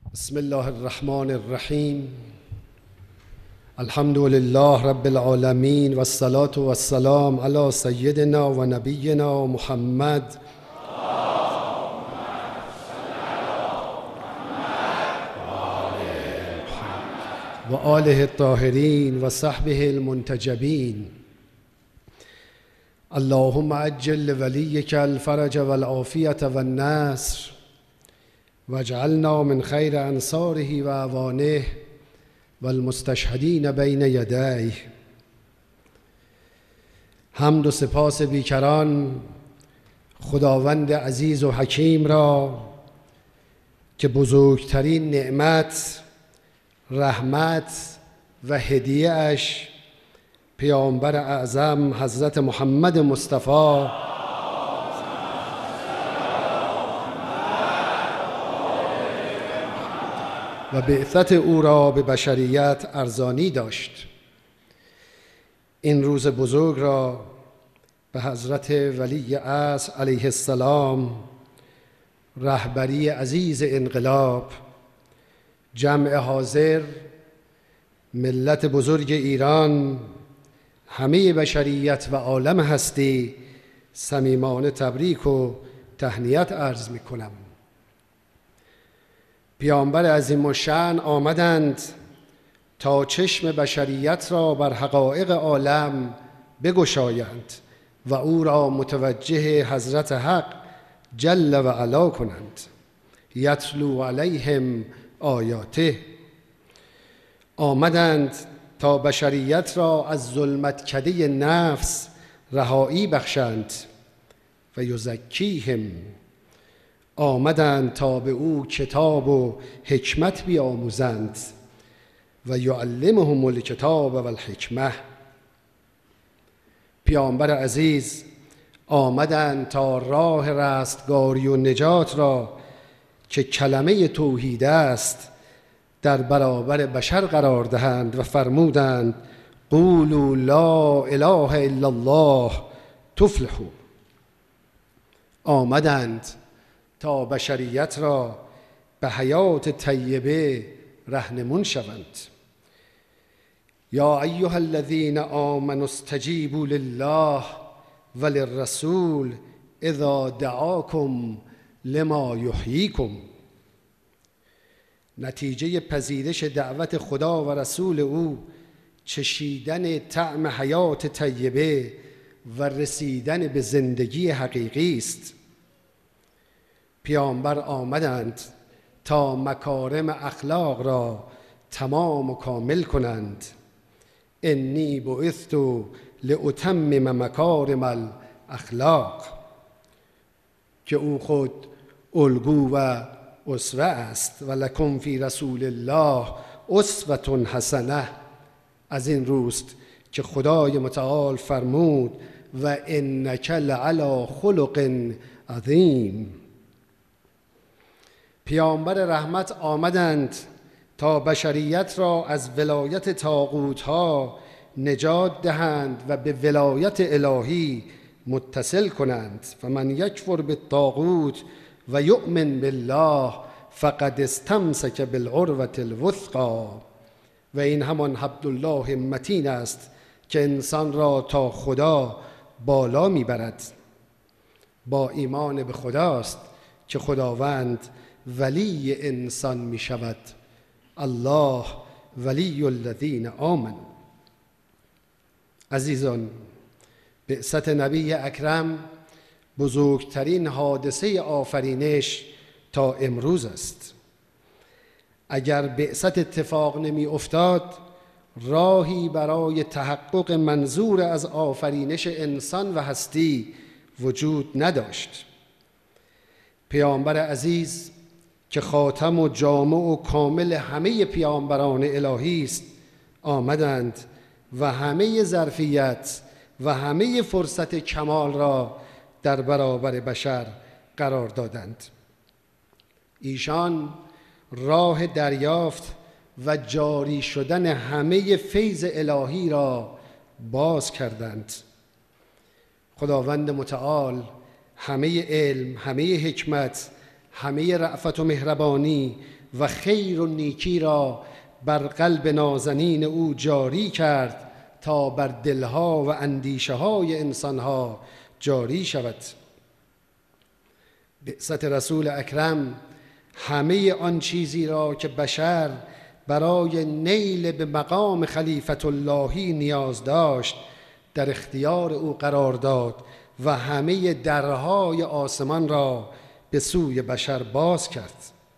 بسم الله الرحمن الرحیم. الحمد لله رب العالمین و الصلاة و السلام علی سیدنا و نبینا محمد و آله الطاهرین و صحبه المنتجبین. اللهم عجل لولیک الفرج والعافیة والنصر واجعلنا من خیر انصاره و اعوانه والمستشهدین بین یدیه. حمد و سپاس بیکران خداوند عزیز و حکیم را که بزرگترین نعمت، رحمت و هدیه اش پیامبر اعظم حضرت محمد مصطفی و بعثت او را به بشریت ارزانی داشت. این روز بزرگ را به حضرت ولی عصر علیه السلام، رهبری عزیز انقلاب، جمع حاضر، ملت بزرگ ایران، همه بشریت و عالم هستی صمیمانه تبریک و تهنیت عرض می کنم. پیامبر عظیم الشأن آمدند تا چشم بشریت را بر حقایق عالم بگشایند و او را متوجه حضرت حق جل و علا کنند. یتلو علیهم آیاته. آمدند تا بشریت را از ظلمتکده نفس رهایی بخشند و یزکیهم. آمدند تا به او کتاب و حکمت بیاموزند و یعلمهم الکتاب و الحکمه. پیامبر عزیز آمدند تا راه رستگاری و نجات را که کلمه توحید است در برابر بشر قرار دهند و فرمودند قولوا لا اله الا الله تفلحوا. آمدند تا بشریت را به حیات طیبه رهنمون شوند. یا ایها الذین آمنوا استجیبوا لله وللرسول اذا دعاکم لما یحییکم. نتیجه پذیرش دعوت خدا و رسول او چشیدن طعم حیات طیبه و رسیدن به زندگی حقیقی است. پیامبر آمدند تا مکارم اخلاق را تمام و کامل کنند. انی بعثت لاتمم مکارم الاخلاق، که او خود الگو و اسوه است. و لکم فی رسول الله اسوة حسنه. از این روست که خدای متعال فرمود و انک لعلی خلق عظیم. پیامبر رحمت آمدند تا بشریت را از ولایت طاغوت‌ها نجات دهند و به ولایت الهی متصل کنند. فمن یکفر بالطاغوت و یؤمن بالله فقد استمسک بالعروة الوثقی. و این همان حبل متین است که انسان را تا خدا بالا میبرد. با ایمان به خداست که خداوند ولی انسان می شود. الله ولی الذین آمنوا. عزیزان، بعثت نبی اکرم بزرگترین حادثه آفرینش تا امروز است. اگر بعثت اتفاق نمی افتاد، راهی برای تحقق منظور از آفرینش انسان و هستی وجود نداشت. پیامبر عزیز که خاتم و جامع و کامل همه پیامبران الهی است آمدند و همه ظرفیت و همه فرصت کمال را در برابر بشر قرار دادند. ایشان راه دریافت و جاری شدن همه فیض الهی را باز کردند. خداوند متعال همه علم، همه حکمت، همه رأفت و مهربانی و خیر و نیکی را بر قلب نازنین او جاری کرد تا بر دلها و اندیشه های انسانها جاری شود. بعثت رسول اکرم همه آن چیزی را که بشر برای نیل به مقام خلیفت اللهی نیاز داشت در اختیار او قرار داد و همه درهای آسمان را به سوی بشر باز کرد.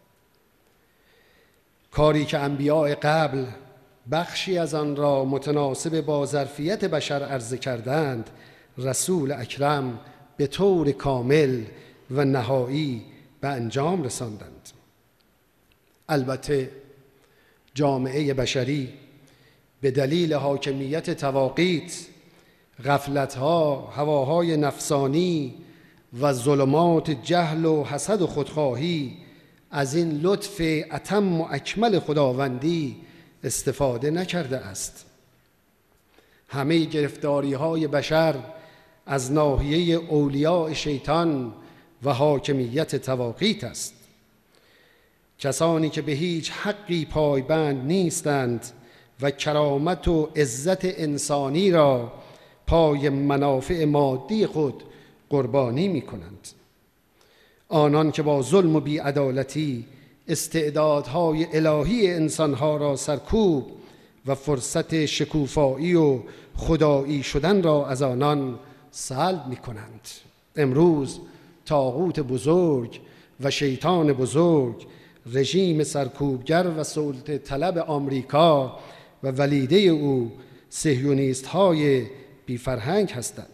کاری که انبیاء قبل بخشی از آن را متناسب با ظرفیت بشر عرضه کردند، رسول اکرم به طور کامل و نهایی به انجام رساندند. البته جامعه بشری به دلیل حاکمیت تواقیت، غفلت‌ها، هواهای نفسانی و ظلمات جهل و حسد و خودخواهی از این لطف اتم و اکمل خداوندی استفاده نکرده است. همه گرفتاری‌های بشر از ناحیه اولیاء شیطان و حاکمیت تواقیت است. کسانی که به هیچ حقی پایبند نیستند و کرامت و عزت انسانی را پای منافع مادی خود قربانی می کنند. آنان که با ظلم و بی‌عدالتی استعدادهای الهی انسانها را سرکوب و فرصت شکوفایی و خدایی شدن را از آنان سلب می کنند. امروز طاغوت بزرگ و شیطان بزرگ، رژیم سرکوبگر و سلطه طلب آمریکا و ولیده او صهیونیست های بی فرهنگ هستند.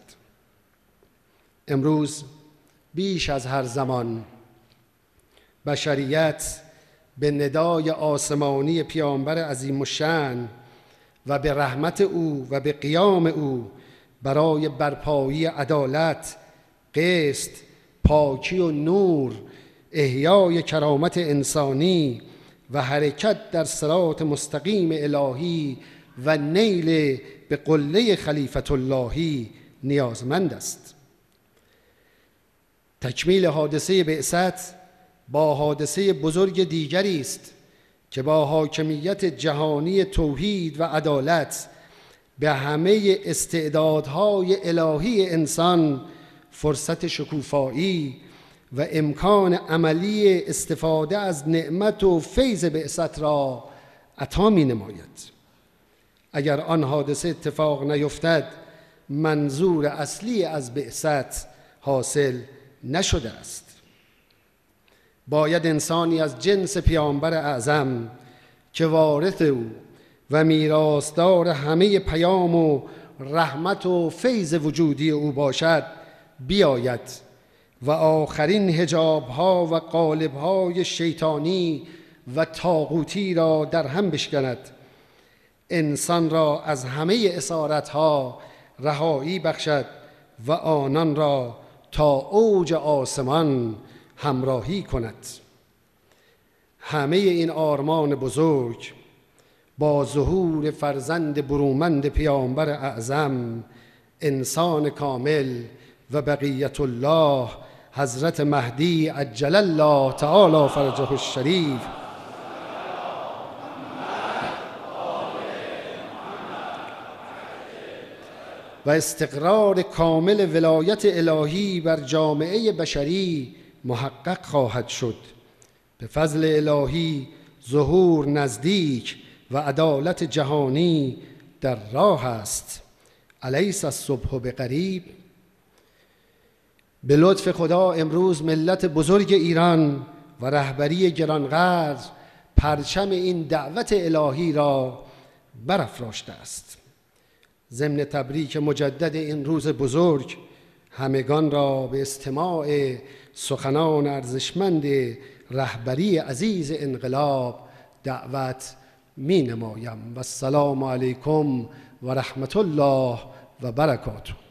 امروز بیش از هر زمان بشریت به ندای آسمانی پیامبر عظیم الشأن و به رحمت او و به قیام او برای برپایی عدالت، قسط، پاکی و نور، احیای کرامت انسانی و حرکت در صراط مستقیم الهی و نیل به قله خلیفت اللهی نیازمند است. تکمیل حادثه بعثت با حادثه بزرگ دیگری است که با حاکمیت جهانی توحید و عدالت به همه استعدادهای الهی انسان فرصت شکوفایی و امکان عملی استفاده از نعمت و فیض بعثت را عطا می نماید. اگر آن حادثه اتفاق نیفتد، منظور اصلی از بعثت حاصل نشده است. باید انسانی از جنس پیامبر اعظم که وارث او و میراثدار همه پیام و رحمت و فیض وجودی او باشد بیاید و آخرین حجاب‌ها و قالب‌های شیطانی و طاغوتی را در هم بشکند، انسان را از همه اسارت‌ها رهایی بخشد و آنان را تا اوج آسمان همراهی کند. همه این آرمان بزرگ با ظهور فرزند برومند پیامبر اعظم، انسان کامل و بقیت الله حضرت مهدی عجل الله تعالی فرجه الشریف و استقرار کامل ولایت الهی بر جامعه بشری محقق خواهد شد. به فضل الهی ظهور نزدیک و عدالت جهانی در راه است. الیس الصبح بقریب. به لطف خدا امروز ملت بزرگ ایران و رهبری گرانقدر پرچم این دعوت الهی را برافراشته است. ضمن تبریک مجدد این روز بزرگ، همگان را به استماع سخنان ارزشمند رهبری عزیز انقلاب دعوت می نمایم. و السلام علیکم و رحمت الله و برکاته.